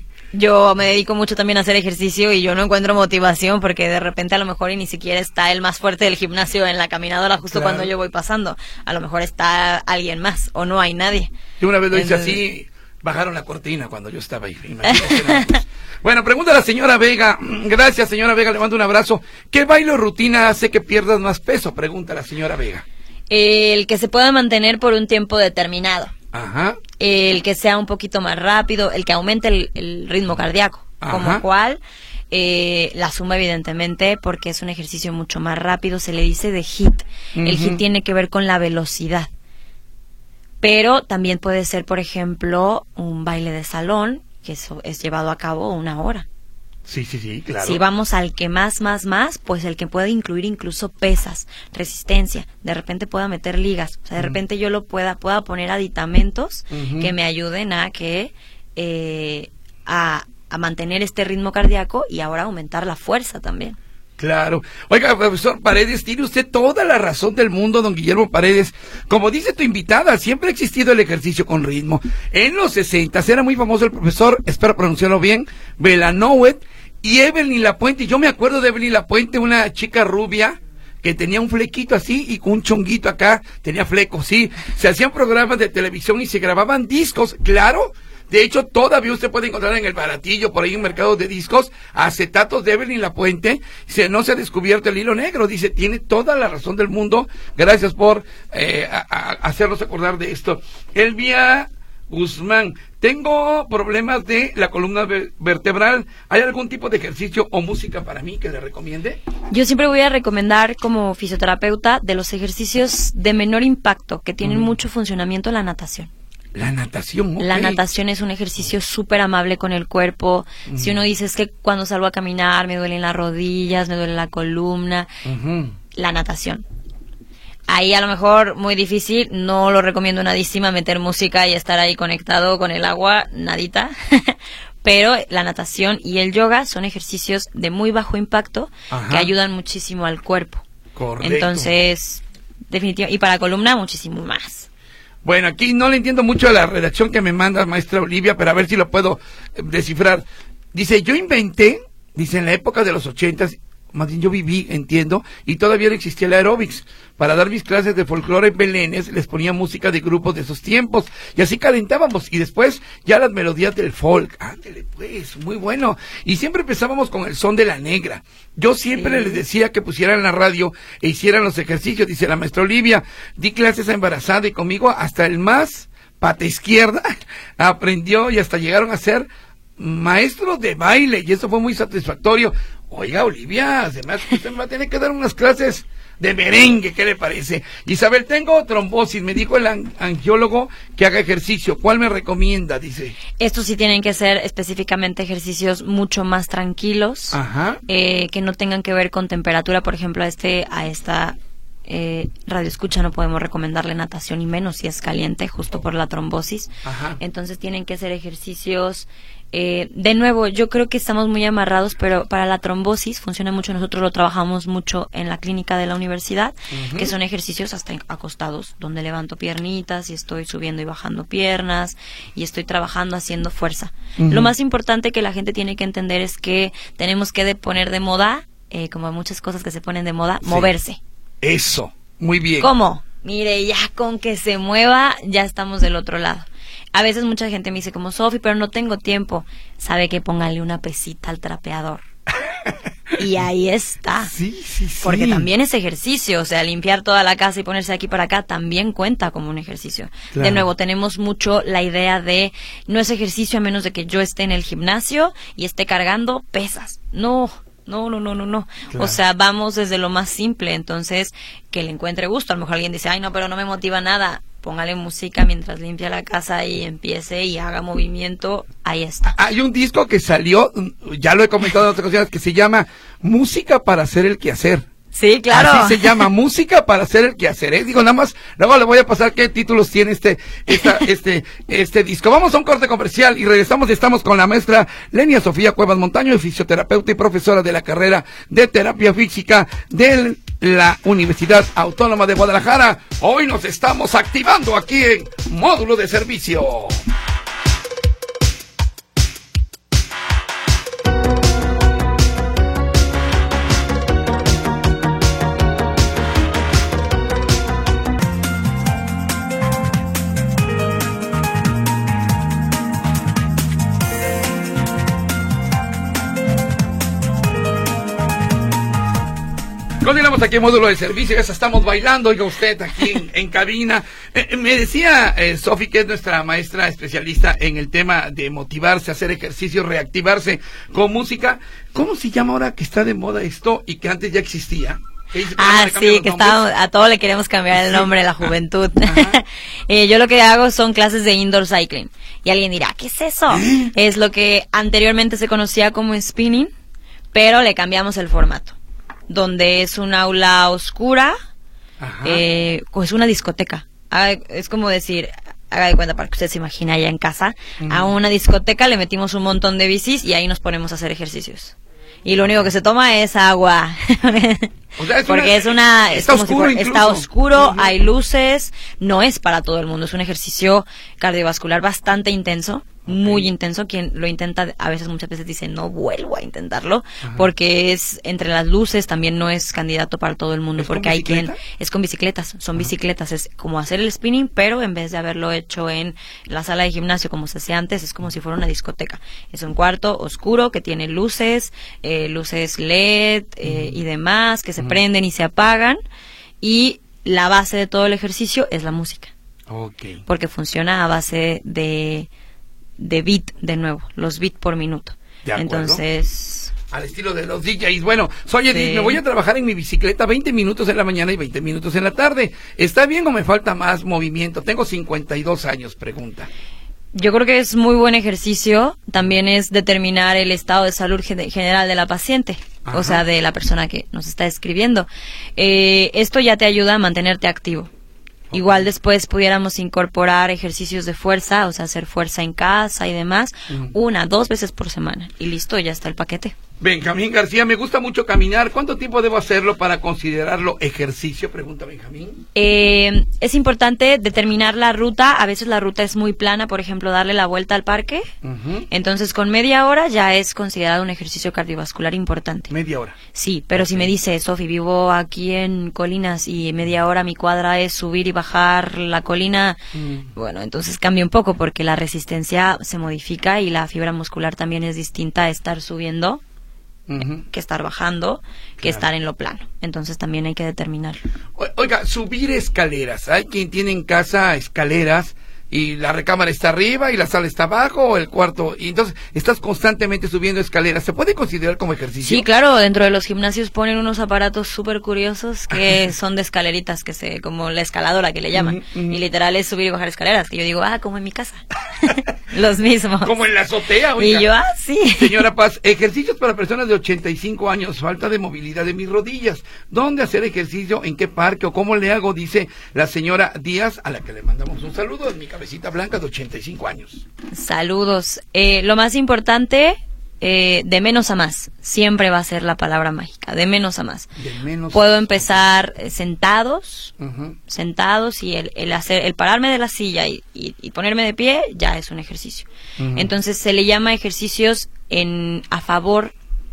Yo me dedico mucho también a hacer ejercicio y yo no encuentro motivación porque de repente a lo mejor y ni siquiera está el más fuerte del gimnasio en la caminadora justo claro. cuando yo voy pasando. A lo mejor está alguien más o no hay nadie. Yo una vez lo hice Entonces... así, bajaron la cortina cuando yo estaba ahí. Bueno, pregunta a la señora Vega. Gracias, señora Vega, le mando un abrazo. ¿Qué baile o rutina hace que pierdas más peso? Pregunta la señora Vega. El que se pueda mantener por un tiempo determinado. Ajá. El que sea un poquito más rápido, el que aumente el, el ritmo cardíaco, Ajá. como cual Eh, la zumba, evidentemente, porque es un ejercicio mucho más rápido, se le dice de H I I T. Uh-huh. El H I I T tiene que ver con la velocidad. Pero también puede ser, por ejemplo, un baile de salón, que eso es llevado a cabo una hora. Sí, sí, sí, claro. Si vamos al que más, más, más, pues el que puede incluir incluso pesas, resistencia, de repente pueda meter ligas, o sea, de uh-huh. repente yo lo pueda, pueda poner aditamentos uh-huh. que me ayuden a que, eh, a, a mantener este ritmo cardíaco y ahora aumentar la fuerza también. Claro. Oiga, profesor Paredes, tiene usted toda la razón del mundo, don Guillermo Paredes. Como dice tu invitada, siempre ha existido el ejercicio con ritmo. En los sesentas era muy famoso el profesor, espero pronunciarlo bien, Belanowet y Evelyn Lapuente. Yo me acuerdo de Evelyn Lapuente, una chica rubia que tenía un flequito así y con un chonguito acá, tenía flecos, sí. Se hacían programas de televisión y se grababan discos, claro. De hecho, todavía usted puede encontrar en el baratillo, por ahí en mercados de discos, acetatos de Evelyn Lapuente. Dice, no se ha descubierto el hilo negro. Dice, tiene toda la razón del mundo. Gracias por eh, a, a hacernos acordar de esto. Elvia Guzmán, tengo problemas de la columna vertebral. ¿Hay algún tipo de ejercicio o música para mí que le recomiende? Yo siempre voy a recomendar como fisioterapeuta de los ejercicios de menor impacto, que tienen mm. mucho funcionamiento, la natación. La natación, okay. La natación es un ejercicio súper amable con el cuerpo. Uh-huh. Si uno dice es que cuando salgo a caminar me duelen las rodillas, me duele la columna, uh-huh. la natación. Ahí a lo mejor muy difícil, no lo recomiendo nadísima meter música y estar ahí conectado con el agua, nadita. Pero la natación y el yoga son ejercicios de muy bajo impacto Ajá. que ayudan muchísimo al cuerpo. Correcto. Entonces, definitivamente, y para columna muchísimo más. Bueno, aquí no le entiendo mucho a la redacción que me manda maestra Olivia, pero a ver si lo puedo descifrar. Dice, yo inventé, dice, en la época de los ochentas, más bien yo viví, entiendo, y todavía no existía el aeróbics. Para dar mis clases de folclore en Belénes, les ponía música de grupos de esos tiempos, y así calentábamos, y después ya las melodías del folk. Ándele pues, muy bueno. Y siempre empezábamos con el son de la negra. Yo siempre sí. les decía que pusieran la radio e hicieran los ejercicios, dice la maestra Olivia. Di clases a embarazada y conmigo hasta el más pata izquierda aprendió y hasta llegaron a ser maestros de baile, y eso fue muy satisfactorio. Oiga, Olivia, se me hace que usted me va a tener que dar unas clases de merengue, ¿qué le parece? Isabel, tengo trombosis, me dijo el an- angiólogo que haga ejercicio. ¿Cuál me recomienda? Dice. Estos sí tienen que ser específicamente ejercicios mucho más tranquilos, Ajá. Eh, que no tengan que ver con temperatura. Por ejemplo, a este, a esta eh, radioescucha no podemos recomendarle natación, y menos si es caliente, justo por la trombosis. Ajá. Entonces tienen que ser ejercicios. Eh, de nuevo, yo creo que estamos muy amarrados, pero para la trombosis funciona mucho. Nosotros lo trabajamos mucho en la clínica de la universidad, uh-huh. que son ejercicios hasta acostados, donde levanto piernitas y estoy subiendo y bajando piernas y estoy trabajando haciendo fuerza. Uh-huh. Lo más importante que la gente tiene que entender es que tenemos que de poner de moda, eh, como muchas cosas que se ponen de moda, sí. moverse. Eso, muy bien. ¿Cómo? Mire, ya con que se mueva, ya estamos del otro lado. A veces mucha gente me dice como, Sofi, pero no tengo tiempo. Sabe que póngale una pesita al trapeador. Y ahí está. Sí, sí, sí. Porque también es ejercicio. O sea, limpiar toda la casa y ponerse aquí para acá también cuenta como un ejercicio. Claro. De nuevo, tenemos mucho la idea de no es ejercicio a menos de que yo esté en el gimnasio y esté cargando pesas. No. No, no, no, no, no. Claro. O sea, vamos desde lo más simple. Entonces, que le encuentre gusto. A lo mejor alguien dice, ay, no, pero no me motiva nada. Póngale música mientras limpia la casa y empiece y haga movimiento. Ahí está. Hay un disco que salió, ya lo he comentado en otras ocasiones, que se llama Música para hacer el quehacer. Sí, claro. Así se llama, Música para hacer el quehacer, ¿eh? Digo, nada más, luego le voy a pasar qué títulos tiene este, esta, este, este disco. Vamos a un corte comercial y regresamos. Estamos con la maestra Lenia Sofía Cuevas Montaño, fisioterapeuta y profesora de la carrera de terapia física de la Universidad Autónoma de Guadalajara. Hoy nos estamos activando aquí en Módulo de Servicio. Continuamos aquí en módulo de servicio, ya estamos bailando, oiga usted, aquí en, en cabina. Eh, me decía eh, Sofi, que es nuestra maestra especialista en el tema de motivarse, hacer ejercicio, reactivarse con música. ¿Cómo se llama ahora que está de moda esto y que antes ya existía? Ah, sí, que está, a todo le queremos cambiar el nombre de la juventud. eh, yo lo que hago son clases de indoor cycling. Y alguien dirá, ¿qué es eso? ¿Eh? Es lo que anteriormente se conocía como spinning, pero le cambiamos el formato. Donde es un aula oscura, eh, o es una discoteca. Es como decir, haga de cuenta para que usted se imagine allá en casa, uh-huh. a una discoteca le metimos un montón de bicis y ahí nos ponemos a hacer ejercicios. Y lo único que se toma es agua. O sea, es porque una, es una... Es está, oscuro si fuera, está oscuro, uh-huh. hay luces, no es para todo el mundo. Es un ejercicio cardiovascular bastante intenso, okay. muy intenso. Quien lo intenta, a veces, muchas veces dice, no vuelvo a intentarlo, uh-huh. porque es entre las luces, también no es candidato para todo el mundo, porque hay quien... Es con bicicletas, son uh-huh. bicicletas, es como hacer el spinning, pero en vez de haberlo hecho en la sala de gimnasio como se hacía antes, es como si fuera una discoteca. Es un cuarto oscuro que tiene luces, eh, luces L E D eh, uh-huh. y demás, que se prenden y se apagan, y la base de todo el ejercicio es la música. Okay. Porque funciona a base de de beat, de nuevo, los beats por minuto. Entonces, al estilo de los D Js. Bueno, soy Edith, sí. me voy a trabajar en mi bicicleta veinte minutos en la mañana y veinte minutos en la tarde. ¿Está bien o me falta más movimiento? Tengo cincuenta y dos años, pregunta. Yo creo que es muy buen ejercicio. También es determinar el estado de salud general de la paciente, Ajá. o sea, de la persona que nos está escribiendo. Eh, esto ya te ayuda a mantenerte activo. Okay. Igual después pudiéramos incorporar ejercicios de fuerza, o sea, hacer fuerza en casa y demás, uh-huh. una, dos veces por semana. Y listo, ya está el paquete. Benjamín García, me gusta mucho caminar. ¿Cuánto tiempo debo hacerlo para considerarlo ejercicio? Pregunta Benjamín. Eh, es importante determinar la ruta. A veces la ruta es muy plana, por ejemplo, darle la vuelta al parque. Uh-huh. Entonces, con media hora ya es considerado un ejercicio cardiovascular importante. ¿Media hora? Sí, pero okay. si me dice, Sofi, vivo aquí en Colinas y media hora mi cuadra es subir y bajar la colina, uh-huh. bueno, entonces cambia un poco porque la resistencia se modifica y la fibra muscular también es distinta a estar subiendo. Uh-huh. que estar bajando, que claro. estar en lo plano. Entonces también hay que determinarlo. O, oiga, subir escaleras. Hay quien tiene en casa escaleras y la recámara está arriba y la sala está abajo, o el cuarto, y entonces estás constantemente subiendo escaleras. ¿Se puede considerar como ejercicio? Sí, claro, dentro de los gimnasios ponen unos aparatos súper curiosos que son de escaleritas, que se, como la escaladora que le llaman, uh-huh, uh-huh. y literal es subir y bajar escaleras, que yo digo, ah, como en mi casa. Los mismos. Como en la azotea, oiga. Y yo, ah, sí. Señora Paz, ejercicios para personas de ochenta y cinco años, falta de movilidad de mis rodillas. ¿Dónde hacer ejercicio? ¿En qué parque? ¿O cómo le hago? Dice la señora Díaz, a la que le mandamos un saludo, en mi cabecita blanca de ochenta y cinco años. Saludos. Eh, lo más importante, eh, de menos a más. Siempre va a ser la palabra mágica, de menos a más. De menos Puedo a empezar eh, sentados, uh-huh. sentados, y el, el hacer, el pararme de la silla y, y, y ponerme de pie ya es un ejercicio. Uh-huh. Entonces se le llama ejercicios en a favor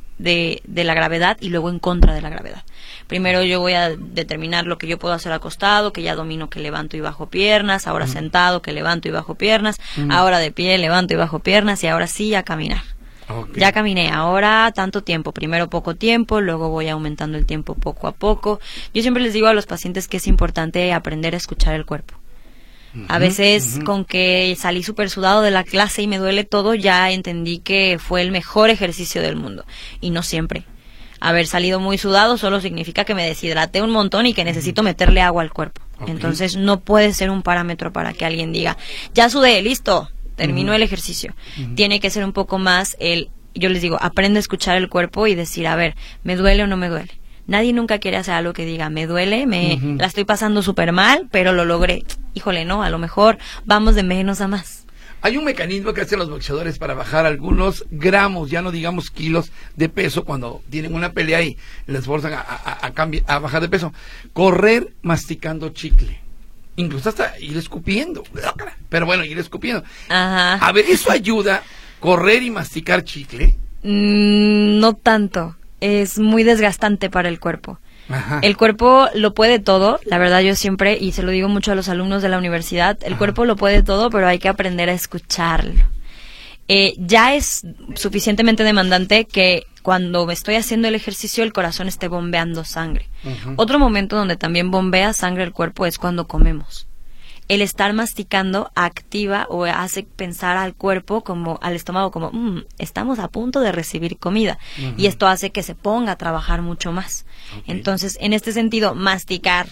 de, de la gravedad y luego en contra de la gravedad. Primero yo voy a determinar lo que yo puedo hacer acostado, que ya domino que levanto y bajo piernas, ahora uh-huh. sentado que levanto y bajo piernas, uh-huh. ahora de pie levanto y bajo piernas, y ahora sí a caminar. Okay. Ya caminé, ahora tanto tiempo, primero poco tiempo, luego voy aumentando el tiempo poco a poco. Yo siempre les digo a los pacientes que es importante aprender a escuchar el cuerpo. Uh-huh, a veces uh-huh. con que salí súper sudado de la clase y me duele todo, ya entendí que fue el mejor ejercicio del mundo, y no siempre. Haber salido muy sudado solo significa que me deshidraté un montón y que necesito meterle agua al cuerpo. Okay. Entonces no puede ser un parámetro para que alguien diga, ya sudé, listo, terminó uh-huh. el ejercicio. Uh-huh. Tiene que ser un poco más el, yo les digo, aprende a escuchar el cuerpo y decir, a ver, ¿me duele o no me duele? Nadie nunca quiere hacer algo que diga, me duele, me uh-huh. la estoy pasando súper mal, pero lo logré. Híjole, no, a lo mejor vamos de menos a más. Hay un mecanismo que hacen los boxeadores para bajar algunos gramos, ya no digamos kilos de peso, cuando tienen una pelea y les forzan a, a, a, cambi- a bajar de peso. Correr masticando chicle. Incluso hasta ir escupiendo. Pero bueno, ir escupiendo. Ajá. A ver, ¿eso ayuda? ¿Correr y masticar chicle? Mm, no tanto. Es muy desgastante para el cuerpo. Ajá. El cuerpo lo puede todo, la verdad yo siempre, y se lo digo mucho a los alumnos de la universidad, el Ajá. cuerpo lo puede todo, pero hay que aprender a escucharlo. eh, ya es suficientemente demandante que cuando me estoy haciendo el ejercicio el corazón esté bombeando sangre. Uh-huh. Otro momento donde también bombea sangre el cuerpo es cuando comemos. El estar masticando activa o hace pensar al cuerpo, como al estómago, como mmm, estamos a punto de recibir comida. Uh-huh. Y esto hace que se ponga a trabajar mucho más. Okay. Entonces, en este sentido, masticar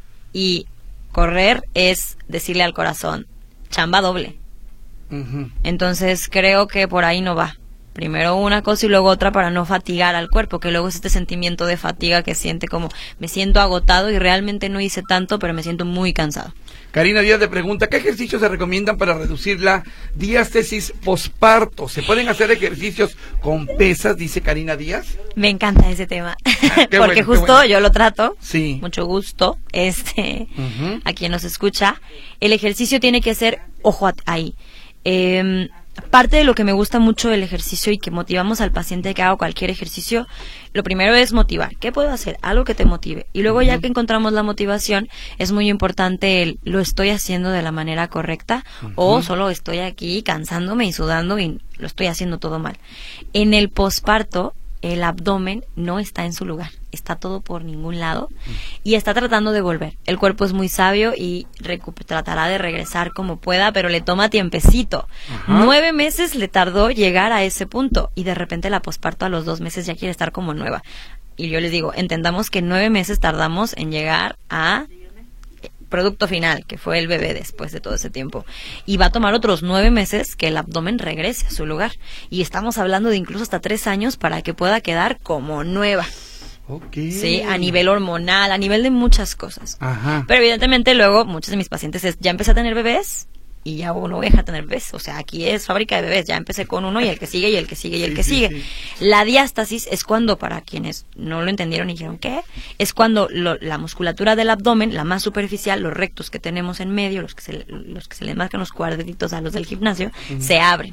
y correr es decirle al corazón, chamba doble. Uh-huh. Entonces, creo que por ahí no va. Primero una cosa y luego otra para no fatigar al cuerpo, que luego es este sentimiento de fatiga que siente como me siento agotado y realmente no hice tanto, pero me siento muy cansado. Karina Díaz le pregunta, ¿qué ejercicios se recomiendan para reducir la diástesis posparto? ¿Se pueden hacer ejercicios con pesas, dice Karina Díaz? Me encanta ese tema, ah, porque bueno, justo bueno. yo lo trato, sí. Mucho gusto, este, uh-huh. a quien nos escucha. El ejercicio tiene que ser, ojo ahí, eh, parte de lo que me gusta mucho del ejercicio y que motivamos al paciente que haga cualquier ejercicio, lo primero es motivar. ¿Qué puedo hacer? Algo que te motive. Y luego, uh-huh. ya que encontramos la motivación, es muy importante el, ¿lo estoy haciendo de la manera correcta? Uh-huh. O solo estoy aquí cansándome y sudando y lo estoy haciendo todo mal. En el posparto, el abdomen no está en su lugar, está todo por ningún lado y está tratando de volver. El cuerpo es muy sabio y recu- tratará de regresar como pueda, pero le toma tiempecito. Ajá. Nueve meses le tardó llegar a ese punto y de repente la posparto a los dos meses ya quiere estar como nueva. Y yo les digo, entendamos que nueve meses tardamos en llegar a producto final, que fue el bebé después de todo ese tiempo. Y va a tomar otros nueve meses que el abdomen regrese a su lugar. Y estamos hablando de incluso hasta tres años para que pueda quedar como nueva. Okay. Sí, a nivel hormonal, a nivel de muchas cosas. Ajá. Pero evidentemente luego muchos de mis pacientes es, ya empecé a tener bebés y ya uno voy a dejar de tener bebés. O sea, aquí es fábrica de bebés. Ya empecé con uno y el que sigue y el que sigue y el sí, que sí, sigue. Sí. La diástasis es cuando, para quienes no lo entendieron y dijeron, ¿qué? Es cuando lo, la musculatura del abdomen, la más superficial, los rectos que tenemos en medio, los que se, los que se le marcan los cuadritos a los del gimnasio, uh-huh. se abren.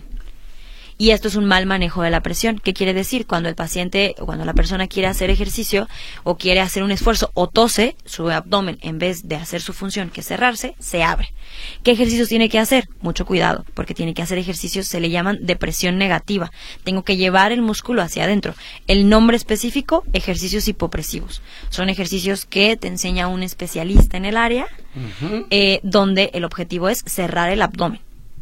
Y esto es un mal manejo de la presión. ¿Qué quiere decir? Cuando el paciente, o cuando la persona quiere hacer ejercicio o quiere hacer un esfuerzo o tose, su abdomen, en vez de hacer su función, que es cerrarse, se abre. ¿Qué ejercicios tiene que hacer? Mucho cuidado, porque tiene que hacer ejercicios, se le llaman de presión negativa. Tengo que llevar el músculo hacia adentro. El nombre específico, ejercicios hipopresivos. Son ejercicios que te enseña un especialista en el área, uh-huh. eh, donde el objetivo es cerrar el abdomen.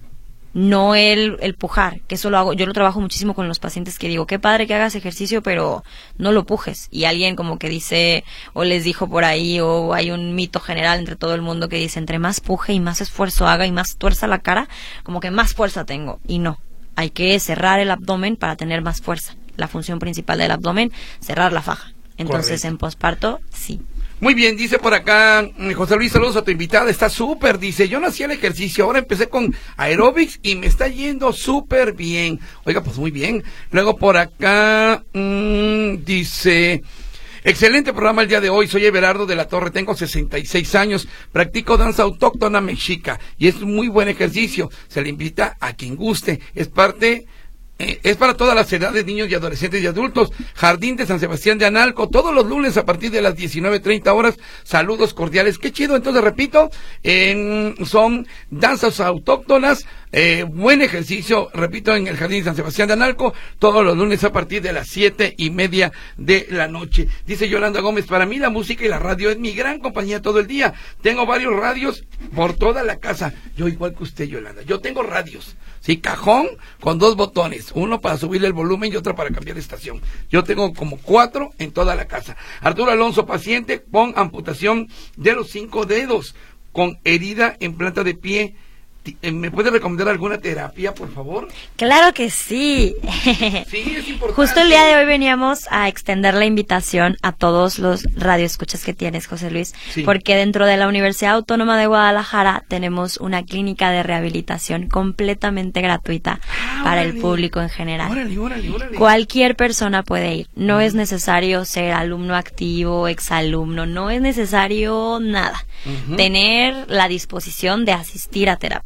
No el, el pujar, que eso lo hago, yo lo trabajo muchísimo con los pacientes que digo, qué padre que hagas ejercicio, pero no lo pujes. Y alguien como que dice, o les dijo por ahí, o hay un mito general entre todo el mundo que dice, entre más puje y más esfuerzo haga y más tuerza la cara, como que más fuerza tengo. Y no, hay que cerrar el abdomen para tener más fuerza. La función principal del abdomen, cerrar la faja. Entonces, correcto. En posparto, sí. Muy bien, dice por acá José Luis, saludos a tu invitada, está súper, dice, yo no hacía el ejercicio, ahora empecé con aeróbics y me está yendo súper bien. Oiga, pues muy bien. Luego por acá, mmm, dice, excelente programa el día de hoy, soy Everardo de la Torre, tengo sesenta y seis años, practico danza autóctona mexica y es un muy buen ejercicio, se le invita a quien guste, es parte... Eh, es para todas las edades, niños y adolescentes y adultos. Jardín de San Sebastián de Analco, todos los lunes a partir de las diecinueve treinta horas. Saludos cordiales. Qué chido. Entonces, repito, eh, son danzas autóctonas, eh, buen ejercicio, repito, en el Jardín de San Sebastián de Analco, todos los lunes a partir de las siete y media de la noche. Dice Yolanda Gómez, para mí la música y la radio es mi gran compañía todo el día. Tengo varios radios por toda la casa. Yo igual que usted, Yolanda. Yo tengo radios. Sí, cajón con dos botones, uno para subirle el volumen y otro para cambiar de estación. Yo tengo como cuatro en toda la casa. Arturo Alonso, paciente con amputación de los cinco dedos, con herida en planta de pie. ¿Me puede recomendar alguna terapia, por favor? Claro que sí. Sí, es importante. Justo el día de hoy veníamos a extender la invitación a todos los radioescuchas que tienes, José Luis, sí. Porque dentro de la Universidad Autónoma de Guadalajara tenemos una clínica de rehabilitación completamente gratuita ah, para órale. El público en general. Órale, órale, órale. Cualquier persona puede ir. No uh-huh. es necesario ser alumno activo, exalumno, no es necesario nada. Uh-huh. Tener la disposición de asistir a terapia.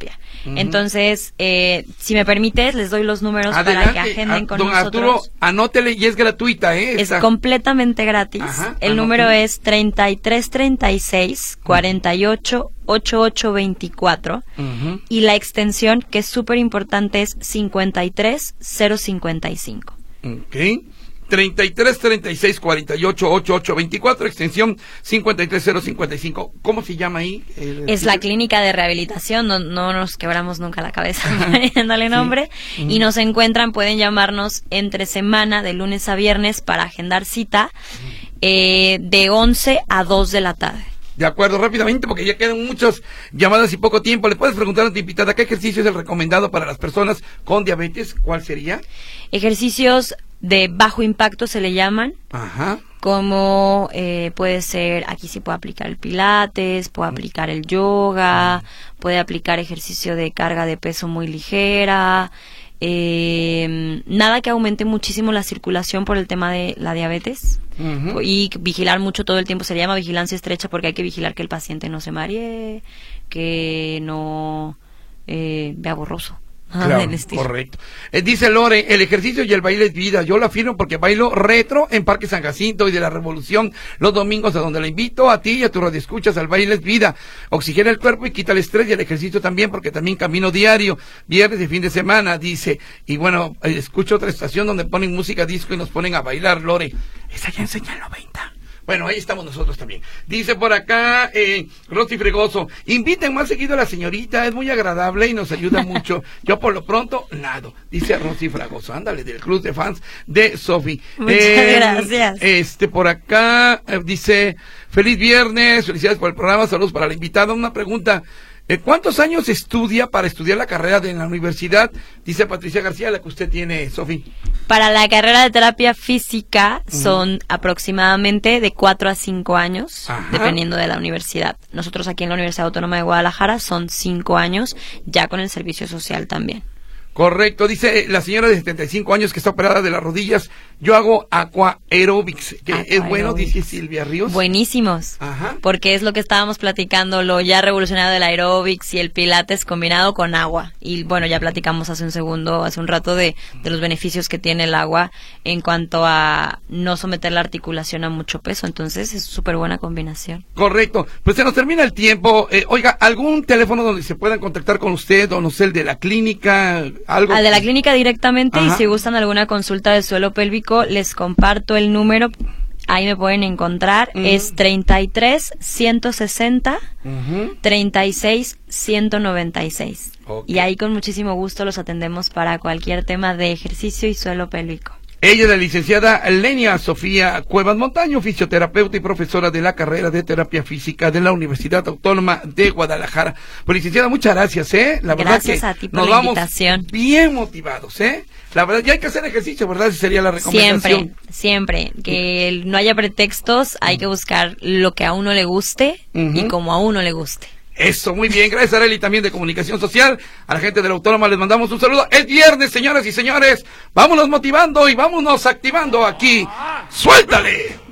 terapia. Uh-huh. Entonces, eh, si me permites, les doy los números Adelante, para que agenden con don nosotros. Arturo, anótele y es gratuita, ¿eh? Es Esta. completamente gratis. Ajá, el anótele. número es treinta y tres treinta y seis cuarenta y ocho ochenta y ocho veinticuatro uh-huh. y la extensión, que es súper importante, es cincuenta y tres cero cincuenta y cinco. Ok. treinta y tres treinta y seis cuarenta y ocho ochenta y ocho veinticuatro, extensión cincuenta y tres cero cincuenta y cinco. ¿Cómo se llama ahí? El, es la clínica de rehabilitación, no, no nos quebramos nunca la cabeza poniéndole nombre. Sí. Uh-huh. Y nos encuentran, pueden llamarnos entre semana, de lunes a viernes, para agendar cita, uh-huh. eh, de once a dos de la tarde. De acuerdo, rápidamente, porque ya quedan muchas llamadas y poco tiempo. ¿Le puedes preguntar a tu invitada qué ejercicio es el recomendado para las personas con diabetes? ¿Cuál sería? Ejercicios de bajo impacto se le llaman. Ajá. Como eh, puede ser, aquí sí puede aplicar el pilates, puede aplicar el yoga, puede aplicar ejercicio de carga de peso muy ligera. Eh, nada que aumente muchísimo la circulación por el tema de la diabetes. Uh-huh. Y vigilar mucho todo el tiempo. Se le llama vigilancia estrecha porque hay que vigilar que el paciente no se maree, que no eh, vea borroso. Claro, correcto. Eh, dice Lore, el ejercicio y el baile es vida. Yo lo afirmo porque bailo retro en Parque San Jacinto y de la Revolución los domingos, a donde la invito a ti y a tu radioescuchas. Al baile es vida. Oxigena el cuerpo y quita el estrés, y el ejercicio también, porque también camino diario, viernes y fin de semana, dice. Y bueno, eh, escucho otra estación donde ponen música disco y nos ponen a bailar, Lore. Esa ya enseña el noventa. Bueno, ahí estamos nosotros también. Dice por acá, eh, Rosy Fregoso, inviten más seguido a la señorita, es muy agradable y nos ayuda mucho. Yo por lo pronto, nado, dice Rosy Fregoso. Ándale, del club de fans de Sofi. Muchas eh, gracias. Este, por acá, eh, dice, feliz viernes, felicidades por el programa, saludos para la invitada. Una pregunta, ¿cuántos años estudia para estudiar la carrera de la universidad? Dice Patricia García, la que usted tiene, Sofi. Para la carrera de terapia física son uh-huh. aproximadamente de cuatro a cinco años, Ajá. dependiendo de la universidad. Nosotros aquí en la Universidad Autónoma de Guadalajara son cinco años, ya con el servicio social también. Correcto, dice la señora de setenta y cinco años que está operada de las rodillas, yo hago aqua aerobics, que aqua es bueno, aerobics. Dice Silvia Ríos. Buenísimos, Ajá. porque es lo que estábamos platicando, lo ya revolucionado del aerobics y el pilates combinado con agua. Y bueno, ya platicamos hace un segundo, hace un rato de, de los beneficios que tiene el agua en cuanto a no someter la articulación a mucho peso, entonces es súper buena combinación. Correcto, pues se nos termina el tiempo. Eh, oiga, ¿algún teléfono donde se puedan contactar con usted, o no sé, el de la clínica? Algo. Al de la clínica directamente. Ajá. Y si gustan alguna consulta de suelo pélvico, les comparto el número, ahí me pueden encontrar, uh-huh. es treinta y tres ciento sesenta uh-huh. treinta y seis ciento noventa y seis. Okay. Y ahí con muchísimo gusto los atendemos para cualquier tema de ejercicio y suelo pélvico. Ella es la licenciada Lenia Sofía Cuevas Montaño, fisioterapeuta y profesora de la carrera de terapia física de la Universidad Autónoma de Guadalajara. Pues licenciada, muchas gracias, ¿eh? La verdad gracias que a ti por nos la vamos invitación. Bien motivados, ¿eh? La verdad, ya hay que hacer ejercicio, ¿verdad? Esa sería la recomendación. Siempre, siempre. Que no haya pretextos, hay que buscar lo que a uno le guste uh-huh. y como a uno le guste. Eso, muy bien. Gracias a Arely también de Comunicación Social. A la gente de la Autónoma les mandamos un saludo. Es viernes, señoras y señores. Vámonos motivando y vámonos activando aquí. ¡Suéltale!